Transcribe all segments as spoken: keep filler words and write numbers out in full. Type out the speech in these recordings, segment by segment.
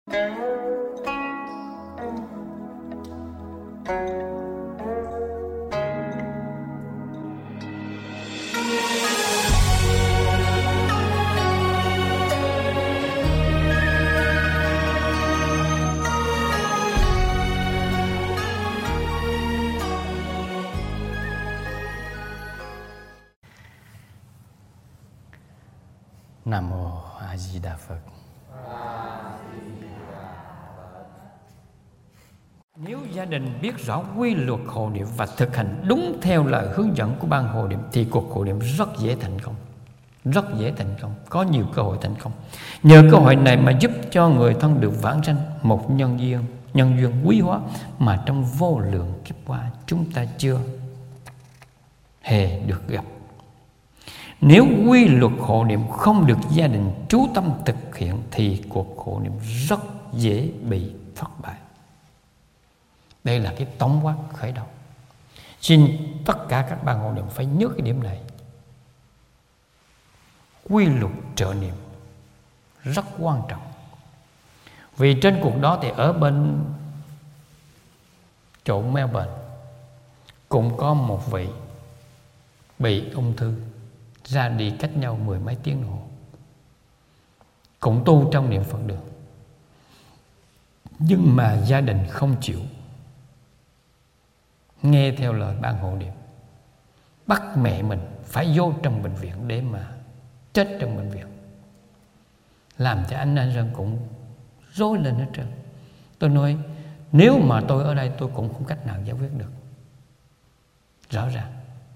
Nam Mô A Di Đà Phật. Nếu gia đình biết rõ quy luật hộ niệm và thực hành đúng theo lời hướng dẫn của ban hộ niệm thì cuộc hộ niệm rất dễ thành công. Rất dễ thành công, có nhiều cơ hội thành công. Nhờ cơ hội này mà giúp cho người thân được vãng sanh một nhân duyên, nhân duyên quý hóa mà trong vô lượng kiếp qua chúng ta chưa hề được gặp. Nếu quy luật hộ niệm không được gia đình chú tâm thực hiện thì cuộc hộ niệm rất dễ bị thất bại. Đây là cái tổng quát khởi đầu. Xin tất cả các ban hộ niệm phải nhớ cái điểm này. Quy luật trợ niệm rất quan trọng. Vì trên cuộc đó thì ở bên chỗ Melbourne cũng có một vị bị ung thư, ra đi cách nhau mười mấy tiếng đồng hồ, cũng tu trong niệm Phật đường. Nhưng mà gia đình không chịu nghe theo lời ban hộ niệm, bắt mẹ mình phải vô trong bệnh viện để mà chết trong bệnh viện, làm cho anh anh Sơn cũng rối lên hết trơn. Tôi nói nếu mà tôi ở đây tôi cũng không cách nào giải quyết được. Rõ ràng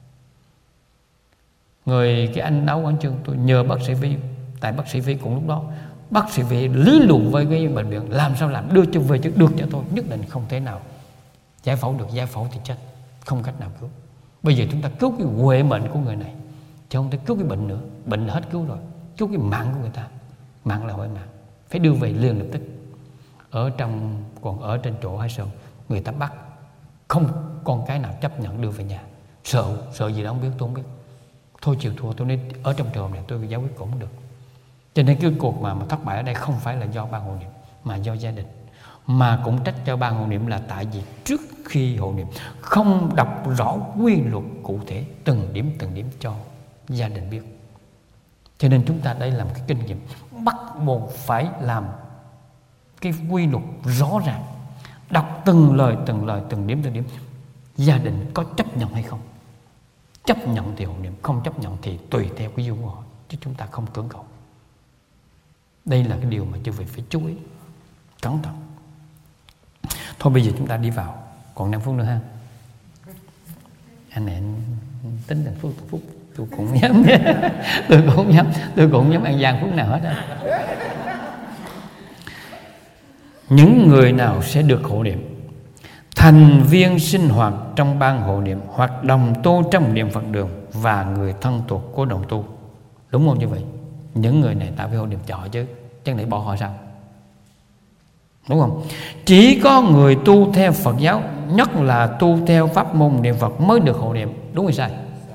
người cái anh Áo Quảng Chương, tôi nhờ bác sĩ Vi, tại bác sĩ Vi cũng lúc đó bác sĩ Vi lý luận với cái bệnh viện làm sao làm đưa cho về chứ được cho tôi, nhất định không thể nào giải phẫu được. Giải phẫu thì chết, không cách nào cứu. Bây giờ chúng ta cứu cái huệ mệnh của người này chứ không thể cứu cái bệnh nữa. Bệnh hết cứu rồi, cứu cái mạng của người ta. Mạng là huệ mạng, phải đưa về liền lập tức. Ở trong còn ở trên chỗ Hải Sơn, người ta bắt không con cái nào chấp nhận đưa về nhà. Sợ sợ gì đó không biết, tôi không biết. Thôi chịu thua, tôi nói ở trong trường này tôi giải quyết cũng không được. Cho nên cái cuộc mà, mà thất bại ở đây không phải là do ban hộ niệm mà do gia đình. Mà cũng trách cho ban hộ niệm là tại vì trước khi hộ niệm không đọc rõ quy luật cụ thể từng điểm từng điểm cho gia đình biết. Cho nên chúng ta đây là một cái kinh nghiệm bắt buộc phải làm cái quy luật rõ ràng, đọc từng lời từng lời từng điểm từng điểm. Gia đình có chấp nhận hay không? Chấp nhận thì hộ niệm, không chấp nhận thì tùy theo cái duyên của họ, chứ chúng ta không cưỡng cầu. Đây là cái điều mà chư vị phải chú ý cẩn thận. Thôi bây giờ chúng ta đi vào, còn năm phút nữa ha. Anh này anh tính thành phút phút tôi cũng nhắm tôi cũng nhắm tôi cũng nhắm ăn gian phút nào hết á. Những người nào sẽ được hộ niệm? Thành viên sinh hoạt trong ban hộ niệm hoặc đồng tu trong niệm Phật đường và người thân thuộc của đồng tu. Đúng không như vậy? Những người này ta phải hộ niệm cho họ chứ, chẳng lẽ bỏ họ sao? Đúng không? Chỉ có người tu theo Phật giáo, nhất là tu theo pháp môn niệm Phật mới được hộ niệm. Đúng hay sai?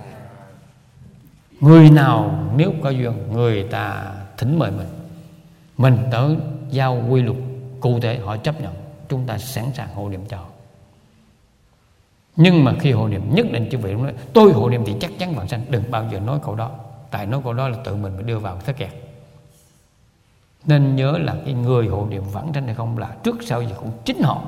Người nào nếu có duyên, người ta thỉnh mời mình, mình tới giao quy luật cụ thể, họ chấp nhận, chúng ta sẵn sàng hộ niệm cho họ. Nhưng mà khi hộ niệm nhất định chư vị nói tôi hộ niệm thì chắc chắn vãng sanh. Đừng bao giờ nói câu đó, tại nói câu đó là tự mình phải đưa vào thế kẹt. Nên nhớ là cái người hộ niệm vãng sanh hay không là trước sau gì cũng chính họ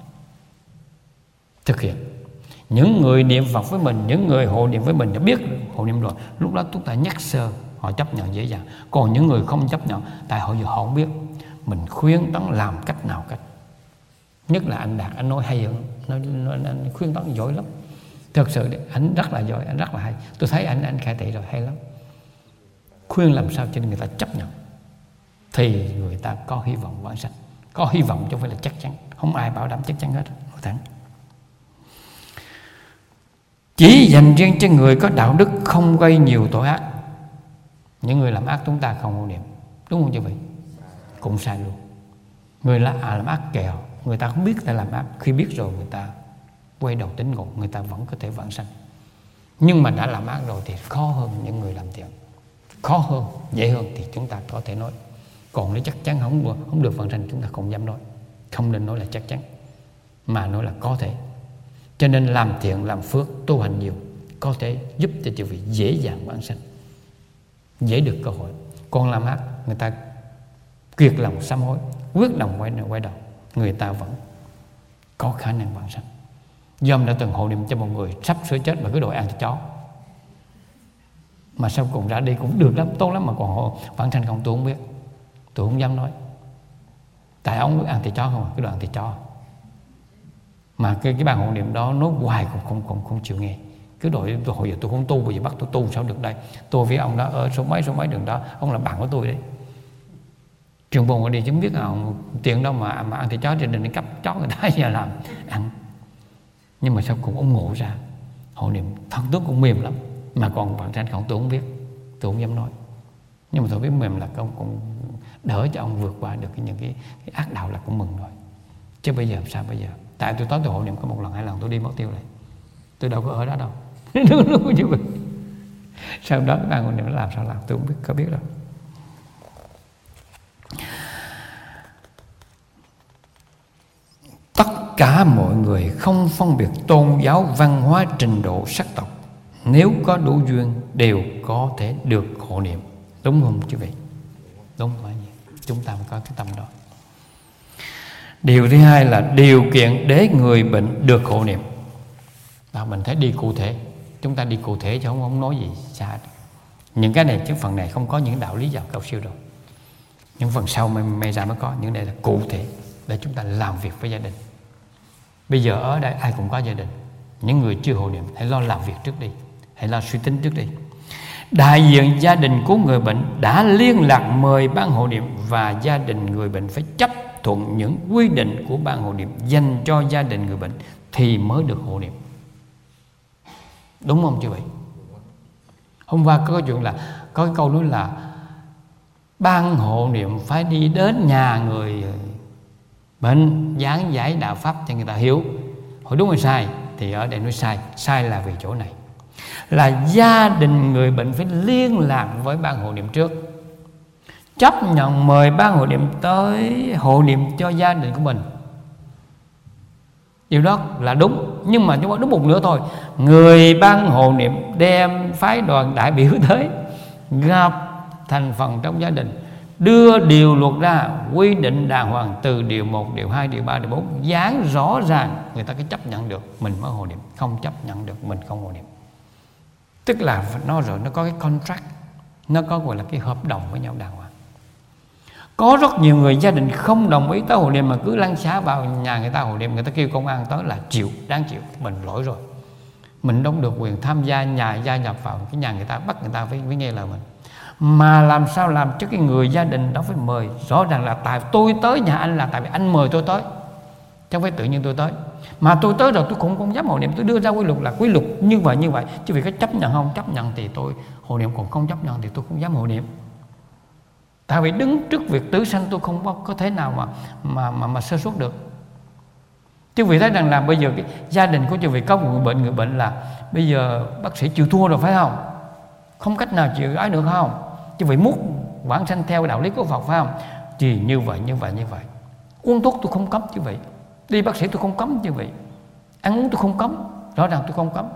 thực hiện. Những người niệm Phật với mình, những người hộ niệm với mình đã biết hộ niệm rồi, lúc đó chúng ta nhắc sơ họ chấp nhận dễ dàng. Còn những người không chấp nhận, tại họ giờ họ không biết, mình khuyên tấn làm cách nào cách. Nhất là anh Đạt, anh nói hay hơn, nói, nói, anh khuyên tấn giỏi lắm. Thật sự đấy, anh rất là giỏi, anh rất là hay. Tôi thấy anh anh khai thị rồi, hay lắm. Khuyên làm sao cho người ta chấp nhận thì người ta có hy vọng vãng sanh. Có hy vọng chứ không phải là chắc chắn. Không ai bảo đảm chắc chắn hết. Nói thẳng. Chỉ dành riêng cho người có đạo đức, không gây nhiều tội ác. Những người làm ác chúng ta không hộ niệm. Đúng không chứ vậy? Cũng sai luôn. Người là à, làm ác kẹo, người ta không biết là làm ác. Khi biết rồi người ta quay đầu tính ngộ, người ta vẫn có thể vãng sanh. Nhưng mà đã làm ác rồi thì khó hơn những người làm thiện. Khó hơn, dễ hơn thì chúng ta có thể nói Còn nếu chắc chắn không, không được vãng sanh, chúng ta không dám nói. Không nên nói là chắc chắn, mà nói là có thể. Cho nên làm thiện, làm phước, tu hành nhiều có thể giúp cho chư vị dễ dàng vãng sanh, dễ được cơ hội. Còn làm ác, người ta kiệt lòng sám hối, quyết lòng quay quay đầu, người ta vẫn có khả năng vãng sanh. Dom đã từng hộ niệm cho một người sắp sửa chết mà cứ đòi ăn thịt chó, mà sau cùng ra đi cũng được lắm, tốt lắm, mà còn hộ vãng sanh không, tôi không biết, tôi không dám nói. Tại ông ăn thịt chó không à, cứ đòi ăn thịt chó. Mà cái, cái bàn hộ niệm đó nói hoài cũng không, không, không chịu nghe. Cứ đổi tôi hồi giờ tôi không tu, bây giờ bắt tôi tu sao được đây. Tôi với ông đó ở số mấy số mấy đường đó, ông là bạn của tôi đấy. Trường bồn ở đi chứ không biết là ông tiền đâu mà, mà ăn thịt chó, trên đừng cấp chó người ta giờ làm ăn. Nhưng mà sau cùng ông ngộ ra hộ niệm thân tướng cũng mềm lắm, mà còn bạn tranh không, tôi không biết, tôi không dám nói. Nhưng mà tôi biết mềm là ông cũng đỡ cho ông vượt qua được cái, những cái, cái ác đạo là cũng mừng rồi. Chứ bây giờ sao bây giờ? Tại tôi tới tôi hộ niệm có một lần hai lần tôi đi mất tiêu này, tôi đâu có ở đó đâu. Sau đó cái bàn hộ niệm nó làm sao làm tôi không biết, có biết đâu. Tất cả mọi người không phân biệt tôn giáo, văn hóa, trình độ, sắc tộc, nếu có đủ duyên đều có thể được hộ niệm. Đúng không quý vị? Đúng phải vậy. Chúng ta có cái tâm đó. Điều thứ hai là điều kiện để người bệnh được hộ niệm. Đó, mình thấy đi cụ thể, chúng ta đi cụ thể chứ không, không nói gì xa. Những cái này chứ phần này không có những đạo lý vào cao siêu rồi. Những phần sau mới, mới ra mới có. Những này là cụ thể để chúng ta làm việc với gia đình. Bây giờ ở đây ai cũng có gia đình. Những người chưa hộ niệm hãy lo làm việc trước đi, hãy lo suy tính trước đi. Đại diện gia đình của người bệnh đã liên lạc mời ban hộ niệm, và gia đình người bệnh phải chấp thuận những quy định của ban hộ niệm dành cho gia đình người bệnh thì mới được hộ niệm. Đúng không chứ vậy? Hôm qua có cái chuyện là có cái câu nói là ban hộ niệm phải đi đến nhà người bệnh giảng giải đạo pháp cho người ta hiểu. Hỏi đúng hay sai? Thì ở đây nói sai. Sai là vì chỗ này là gia đình người bệnh phải liên lạc với ban hộ niệm trước, chấp nhận mời ban hộ niệm tới hộ niệm cho gia đình của mình. Điều đó là đúng. Nhưng mà chúng ta đúng một nửa thôi. Người ban hộ niệm đem phái đoàn đại biểu tới, gặp thành phần trong gia đình, đưa điều luật ra, quy định đàng hoàng từ điều một, điều hai, điều ba, điều bốn, dán rõ ràng, người ta cứ chấp nhận được mình mới hộ niệm, không chấp nhận được mình không hộ niệm. Tức là nó rồi nó có cái contract, nó có gọi là cái hợp đồng với nhau đàng hoàng. Có rất nhiều người gia đình không đồng ý tới hộ niệm mà cứ lăn xá vào nhà người ta hộ niệm, người ta kêu công an tới là chịu, đáng chịu. Mình lỗi rồi, mình không được quyền tham gia nhà gia nhập vào cái nhà người ta, bắt người ta phải, phải nghe lời mình. Mà làm sao làm cho cái người gia đình đó phải mời rõ ràng là tại tôi tới nhà anh là tại vì anh mời tôi tới, chứ không phải tự nhiên tôi tới. Mà tôi tới rồi tôi cũng không dám hộ niệm, tôi đưa ra quy luật là quy luật như vậy như vậy, chứ vì có chấp nhận không? Chấp nhận thì tôi hộ niệm, còn không chấp nhận thì tôi không dám hộ niệm. Tại vì đứng trước việc tử sanh tôi không có, có thể nào mà mà mà, mà sơ suất được. Chứ vì thấy rằng là bây giờ cái gia đình của chư vị có một người bệnh, người bệnh là bây giờ bác sĩ chịu thua rồi phải không? Không cách nào chịu ấy nữa không? Chứ vì muốn vãng sanh theo đạo lý của Phật phải không? Thì như vậy như vậy như vậy. Uống thuốc tôi không cấm chứ vậy. Đi bác sĩ tôi không cấm chứ vậy. Ăn uống tôi không cấm, rõ ràng tôi không cấm.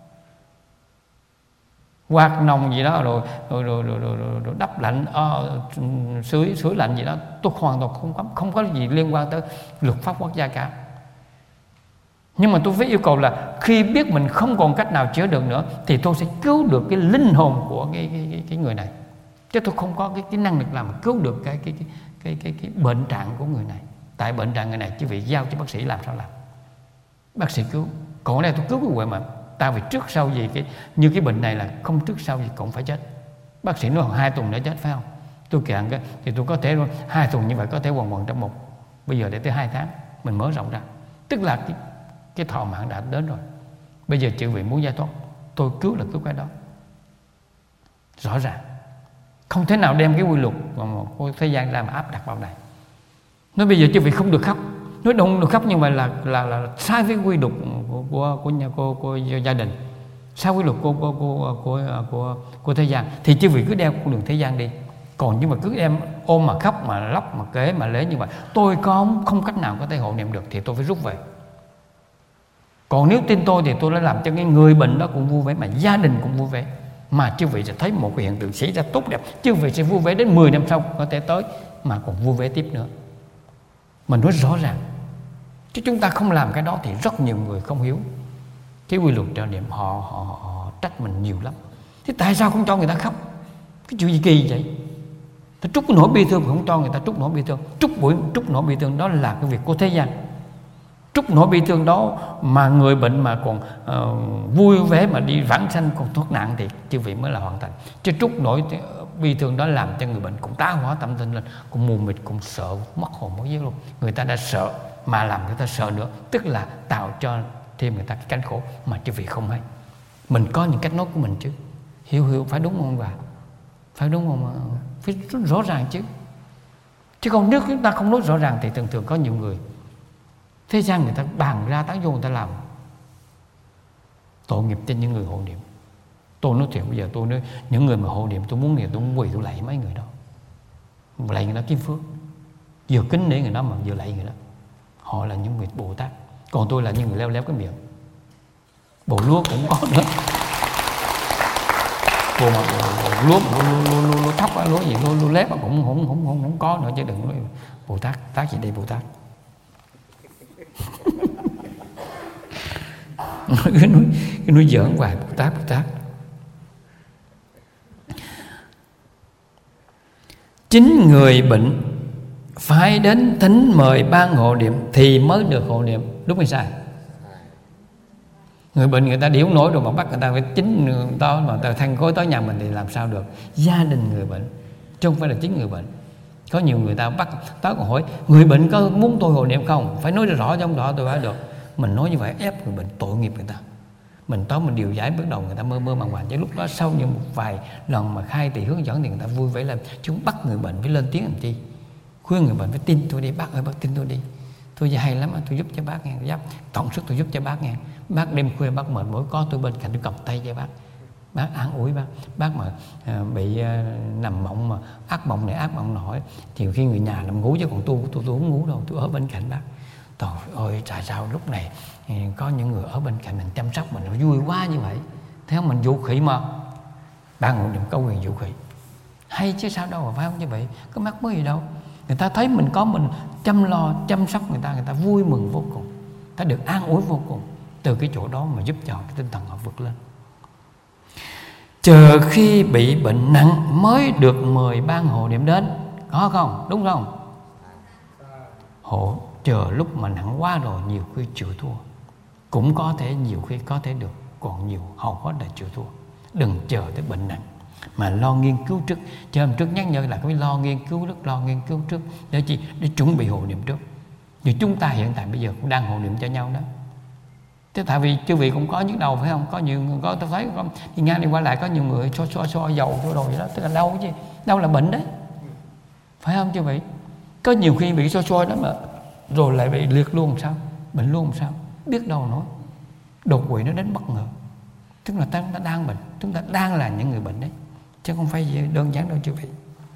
Quạt nồng gì đó rồi rồi rồi rồi, rồi, rồi, rồi đắp lạnh uh, sưởi sưởi lạnh gì đó tôi hoàn toàn không cấm, không có gì liên quan tới luật pháp quốc gia cả. Nhưng mà tôi phải yêu cầu là khi biết mình không còn cách nào chữa được nữa thì tôi sẽ cứu được cái linh hồn của cái cái cái, cái người này, chứ tôi không có cái cái năng lực làm cứu được cái cái cái cái cái, cái bệnh trạng của người này. Tại bệnh trạng người này chứ vị giao cho bác sĩ làm sao làm, bác sĩ cứu. Còn ở đây tôi cứu cái huệ mà ta vì trước sau gì cái như cái bệnh này là không trước sau gì cũng phải chết. Bác sĩ nói hai tuần để chết phải không? Tôi kiện cái thì tôi có thể luôn hai tuần như vậy có thể hoàn hoàn trong một. Bây giờ để tới hai tháng mình mở rộng ra, tức là cái cái thọ mạng đã đến rồi. Bây giờ chư vị muốn giải thoát, tôi cứu là cứu cái đó. Rõ ràng không thể nào đem cái quy luật của thế gian ra mà áp đặt vào này. Nói bây giờ chư vị không được khóc, nói không được khóc như vậy là là là sai với quy luật của của của, nhà, của, của gia đình, sai quy luật của của của của của, của thế gian, thì chư vị cứ đeo con đường thế gian đi, Còn nhưng mà cứ em ôm mà khóc mà lóc mà kể mà lễ như vậy, tôi không không cách nào có thể hộ niệm được thì tôi phải rút về. Còn nếu tin tôi thì tôi đã làm cho cái người bệnh đó cũng vui vẻ, mà gia đình cũng vui vẻ, mà chư vị sẽ thấy một cái hiện tượng xảy ra tốt đẹp. Chư vị sẽ vui vẻ đến mười năm sau có thể tới mà còn vui vẻ tiếp nữa. Mình nói rõ ràng, chứ chúng ta không làm cái đó thì rất nhiều người không hiểu cái quy luật trợ niệm, họ, họ, họ trách mình nhiều lắm. Thế tại sao không cho người ta khóc? Cái chuyện gì kỳ vậy? Ta trút cái nỗi bi thương, không cho người ta trút nỗi bi thương. Trút buổi trút nỗi bi thương đó là cái việc của thế gian. Trút nỗi bi thương đó mà người bệnh mà còn uh, vui vẻ mà đi vãng sanh còn thoát nạn thì chư vị mới là hoàn thành. Chứ trút nỗi bi thương đó làm cho người bệnh cũng tá hóa tâm tinh lên, cũng mù mịt, cũng sợ mất hồn mất vía luôn. Người ta đã sợ mà làm người ta sợ nữa, tức là tạo cho thêm người ta cái cánh khổ mà chư vị không hay. Mình có những cách nói của mình chứ, hiểu hiểu phải đúng không bà? Phải đúng không? Phải rõ ràng chứ. Chứ còn nếu chúng ta không nói rõ ràng thì thường thường có nhiều người thế gian người ta bàn ra tán vô, người ta làm tội nghiệp cho những người hộ niệm. Tôi nói thiệt, bây giờ tôi nói những người mà hộ niệm, tôi muốn thì tôi muốn quỳ tôi lạy mấy người đó, lạy người đó kiếm phước, vừa kính nể người đó mà vừa lạy người đó. Họ là những người Bồ Tát, còn tôi là những người leo léo cái miệng. Bộ lúa cũng có nữa, bộ mà bộ lúa mà lúa, lúa, lúa, lúa thóc á, lúa gì lúa, lúa lép mà cũng không không không không có nữa, chứ đừng nói Bồ Tát. Tát gì đây Bồ Tát? cái núi cái núi giỡn hoài, Bồ Tát Bồ Tát. Chính người bệnh phải đến thính mời ban hộ niệm thì mới được hộ niệm, đúng hay sai? Người bệnh người ta điếu nổi rồi mà bắt người ta phải chính người ta mà ta than khối tới nhà mình thì làm sao được? Gia đình người bệnh, chứ không phải là chính người bệnh. Có nhiều người ta bắt tới còn hỏi người bệnh có muốn tôi hộ niệm không? Phải nói rõ trong đó tôi phải được. Mình nói như vậy ép người bệnh, tội nghiệp người ta. Mình tới mình điều giải, bước đầu người ta mơ mơ màng màng, chứ lúc đó sau những một vài lần mà khai thì hướng dẫn thì người ta vui vẻ làm. Chúng bắt người bệnh phải lên tiếng làm chi? Khuyên người bệnh phải tin tôi đi, bác ơi bác tin tôi đi, tôi hay lắm, tôi giúp cho bác nghe, giáp tổng sức tôi giúp cho bác nghe. Bác đêm khuya bác mệt mỏi có tôi bên cạnh, tôi cầm tay cho bác, bác an ủi bác. Bác mà à, bị à, nằm mộng mà ác mộng này ác mộng nổi thì khi người nhà nằm ngủ, chứ còn tôi tôi tôi không ngủ đâu, tôi ở bên cạnh bác. Trời ơi, tại sao lúc này có những người ở bên cạnh mình chăm sóc mình, nó vui quá như vậy. Thế mình vũ khỉ mà, ban ngộ niệm có quyền vũ khỉ, hay chứ sao đâu mà phải không như vậy? Có mắc mới gì đâu. Người ta thấy mình có mình chăm lo chăm sóc người ta, người ta vui mừng vô cùng, ta được an ủi vô cùng. Từ cái chỗ đó mà giúp cho cái tinh thần họ vượt lên. Chờ khi bị bệnh nặng mới được mời ban hộ niệm đến, có không? Đúng không? Hộ chờ lúc mà nặng quá rồi nhiều khi chịu thua, cũng có thể nhiều khi có thể được, còn nhiều hầu hết là chịu thua. Đừng chờ tới bệnh nặng mà lo nghiên cứu trước. Cho hôm trước nhắc nhở là phải lo nghiên cứu trước, lo nghiên cứu trước để chi? Để chuẩn bị hộ niệm trước. Như chúng ta hiện tại bây giờ cũng đang hộ niệm cho nhau đó. Thế tại vì chư vị cũng có nhức đầu phải không? Có nhiều người có tôi thấy không? Đi ngang đi qua lại có nhiều người so so so dầu so đồ vậy đó, tức là đau chứ, đau là bệnh đấy, phải không chư vị? Có nhiều khi bị so so đó mà rồi lại bị liệt luôn sao? Bệnh luôn sao? Biết đâu nói. Đột quỵ nó đến bất ngờ. Tức là chúng ta đang bệnh, chúng ta đang là những người bệnh đấy, chứ không phải đơn giản đâu chư vị.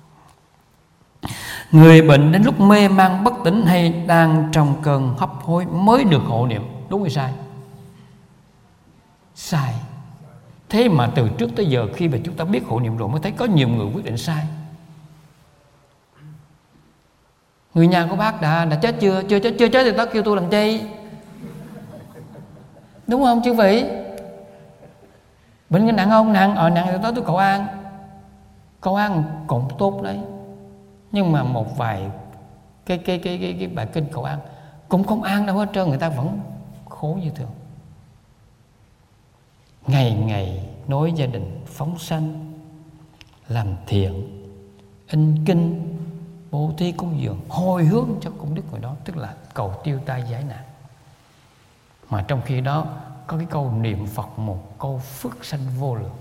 Người bệnh đến lúc mê man bất tỉnh hay đang trong cơn hấp hối mới được hộ niệm, đúng hay sai? Sai. Thế mà từ trước tới giờ khi mà chúng ta biết hộ niệm rồi mới thấy có nhiều người quyết định sai. Người nhà của bác đã đã chết chưa? Chưa chết, chưa chết thì bác kêu tôi làm chi? Đúng không chư vị? Bệnh cái nặng không? Nặng, ờ nặng thì tới tôi cầu an. Cầu an cũng tốt đấy. Nhưng mà một vài cái cái cái cái, cái bài kinh cầu an cũng không an đâu hết trơn, người ta vẫn khổ như thường. Ngày ngày nối gia đình phóng sanh, làm thiện, in kinh, bố thí cúng dường, hồi hướng cho công đức người đó, tức là cầu tiêu tai giải nạn. Mà trong khi đó có cái câu niệm Phật một câu phước sanh vô lượng,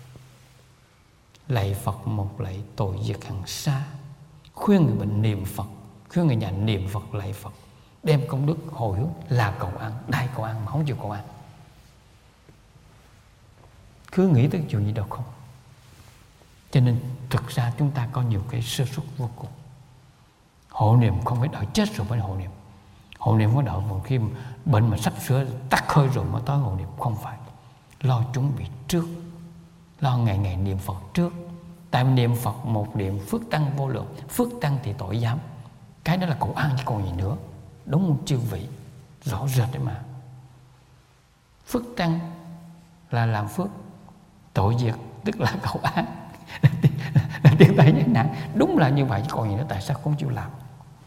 lạy Phật một lạy tội diệt hằng xa. Khuyên người bệnh niệm Phật, khuyên người nhà niệm Phật lạy Phật, đem công đức hồi hướng là cầu an, đại cầu an mà không chịu cầu an. Cứ nghĩ tới chuyện gì đâu không. Cho nên thực ra chúng ta có nhiều cái sơ suất vô cùng. Hộ niệm không phải đợi chết rồi mới hộ niệm. Hộ niệm không phải đợi một khi bệnh mà sắp sửa tắt hơi rồi mới tới hộ niệm. Không phải. Lo chuẩn bị trước, lo ngày ngày niệm Phật trước. Tại niệm Phật một niệm phước tăng vô lượng. Phước tăng thì tội giảm. Cái đó là cầu an chứ còn gì nữa. Đúng không chư vị? Rõ rệt đấy mà. Phước tăng là làm phước, tội diệt tức là cầu an, là tiến tới nhân nạn. Đúng là như vậy chứ còn gì nữa. Tại sao không chịu làm?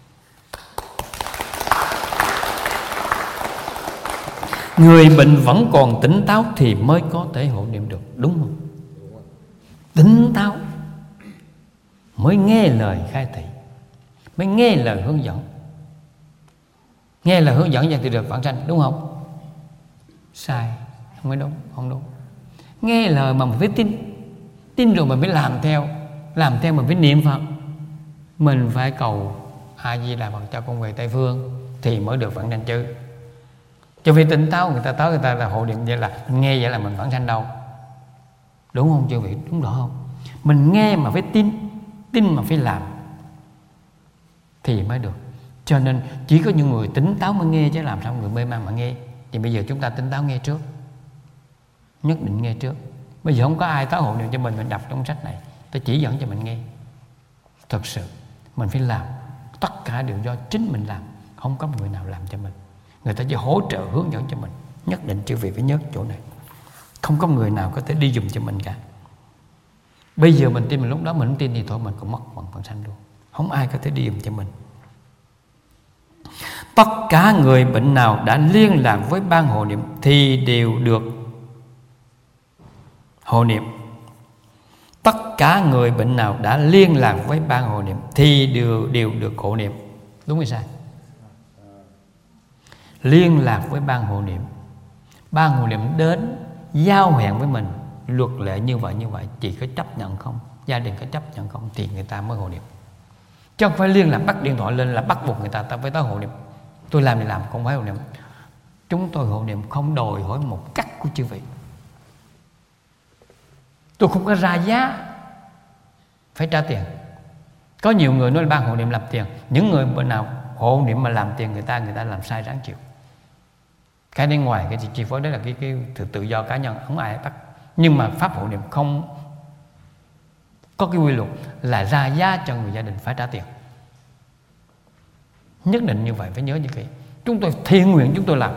Người bệnh vẫn còn tỉnh táo thì mới có thể hộ niệm được. Đúng không? Tỉnh táo mới nghe lời khai thị, mới nghe lời hướng dẫn. Nghe lời hướng dẫn thì được vãng sanh. Đúng không? Sai. Không phải đúng. Không đúng. Nghe lời mà mình phải tin. Tin rồi mình phải làm theo. Làm theo mình phải niệm Phật. Mình phải cầu A Di Đà Phật cho con về Tây Phương thì mới được vãng sanh chứ. Cho vì tỉnh táo người ta tới người ta là hộ niệm vậy là mình nghe vậy là mình vãng sanh đâu. Đúng không chư vị? Đúng rõ không? Mình nghe mà phải tin, tin mà phải làm thì mới được. Cho nên chỉ có những người tỉnh táo mới nghe, chứ làm sao người mê man mà nghe. Thì bây giờ chúng ta tỉnh táo nghe trước. Nhất định nghe trước. Bây giờ không có ai tới hộ niệm cho mình. Mình đọc trong sách này tôi chỉ dẫn cho mình nghe. Thật sự mình phải làm. Tất cả đều do chính mình làm. Không có người nào làm cho mình. Người ta chỉ hỗ trợ hướng dẫn cho mình. Nhất định chư vị phải nhớ chỗ này. Không có người nào có thể đi dùng cho mình cả. Bây giờ mình tin, mình lúc đó mình không tin thì thôi mình cũng mất phần phần sanh luôn. Không ai có thể đi dùng cho mình. Tất cả người bệnh nào đã liên lạc với ban hộ niệm thì đều được hộ niệm. Tất cả người bệnh nào đã liên lạc với ban hộ niệm thì đều, đều được hộ niệm. Đúng hay sai? Liên lạc với ban hộ niệm. Ban hộ niệm đến giao hẹn với mình, luật lệ như vậy như vậy, chỉ có chấp nhận không, gia đình có chấp nhận không thì người ta mới hộ niệm. Chứ không phải liên lạc bắt điện thoại lên là bắt buộc người ta ta phải tới hộ niệm. Tôi làm thì làm, không phải hộ niệm. Chúng tôi hộ niệm không đòi hỏi một cách của chư vị. Tôi không có ra giá phải trả tiền. Có nhiều người nói là ban hộ niệm làm tiền. Những người bên nào hộ niệm mà làm tiền người ta, người ta làm sai ráng chịu. Cái bên ngoài cái chi phối đó là cái, cái tự do cá nhân, không ai bắt. Nhưng mà pháp hộ niệm không có cái quy luật là ra giá cho người gia đình phải trả tiền. Nhất định như vậy, phải nhớ như vậy. Chúng tôi thiện nguyện chúng tôi làm.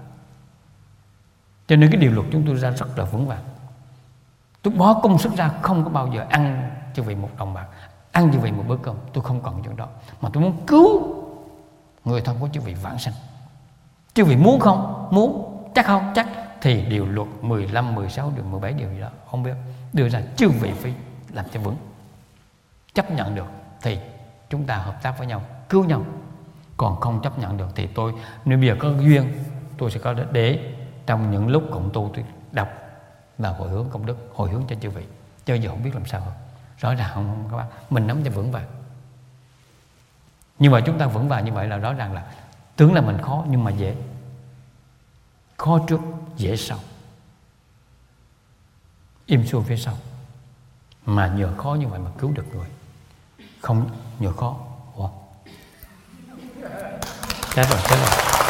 Cho nên cái điều luật chúng tôi ra rất là vững vàng. Tôi bỏ công sức ra, không có bao giờ ăn cho vì một đồng bạc, ăn cho vì một bữa cơm. Tôi không cần chuyện đó. Mà tôi muốn cứu người thân của chư vị vãng sanh. Chư vị muốn không? Muốn. Chắc không? Chắc. Thì điều luật mười lăm, mười sáu, điều mười bảy điều gì đó không biết đưa ra, chư vị phải làm cho vững. Chấp nhận được thì chúng ta hợp tác với nhau, cứu nhau. Còn không chấp nhận được thì tôi, nếu bây giờ có duyên, tôi sẽ có để trong những lúc cộng tu tôi đọc là hồi hướng công đức, hồi hướng cho chư vị. Chứ giờ không biết làm sao hơn. Rõ ràng không, không các bạn, mình nắm cho vững vàng. Nhưng mà chúng ta vững vàng như vậy là rõ ràng là tưởng là mình khó nhưng mà dễ. Khó trước, dễ sau. Im xuôi phía sau. Mà nhờ khó như vậy mà cứu được người. Không nhờ khó. Wow. Chết rồi, chết rồi.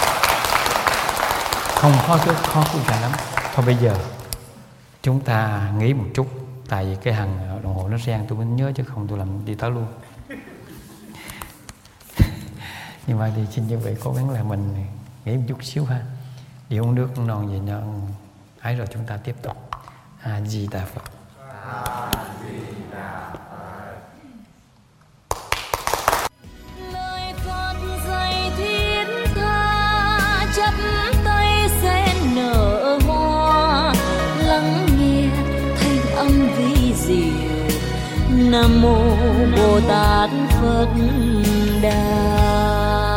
Không khó trước, khó cũng ra lắm. Thôi bây giờ chúng ta nghĩ một chút. Tại vì cái hàng đồng hồ nó reng tôi mới nhớ, chứ không tôi làm đi tới luôn. Nhưng mà thì xin chư vị cố gắng là mình nghĩ một chút xíu ha. Đi uống nước uống non gì nó ấy rồi chúng ta tiếp tục. A Di Đà Phật. A Di Đà Phật. Lời Phật dạy thiết tha, chắp tay sen nở hoa, lắng nghe thanh âm vi diệu. Nam mô Bồ Tát Phật Đà.